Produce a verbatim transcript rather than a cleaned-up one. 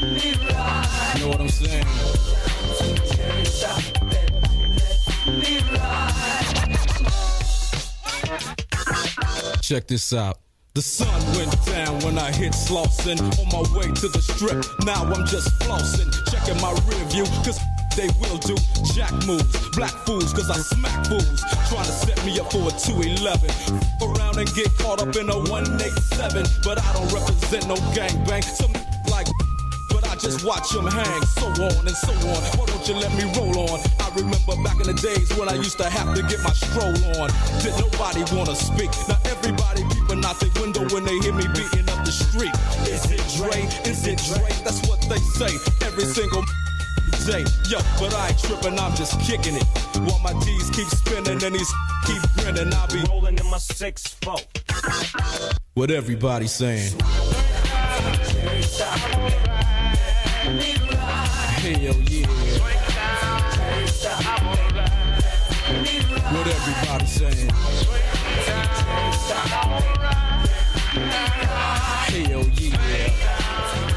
know what I'm saying? Check this out. The sun went down when I hit Slauson. On my way to the strip, now I'm just flossing. Checking my rear view, cause they will do jack moves. Black fools, cause I smack fools. Trying to set me up for a two eleven. F around and get caught up in a one eighty-seven. But I don't represent no gangbang. Some like but I just watch them hang, so on and so on. Why don't you let me roll on? I remember back in the days when I used to have to get my stroll on. Did nobody wanna speak? Now everybody peeping out the window when they hear me beating up the street. Is it Dre? Is it Dre? That's what they say every single day. Yo, but I ain't tripping, I'm just kicking it. While my D's keep spinning and these keep grinning, I'll be rolling in my six four. What everybody saying? Hell yeah. What everybody saying? Hell yeah.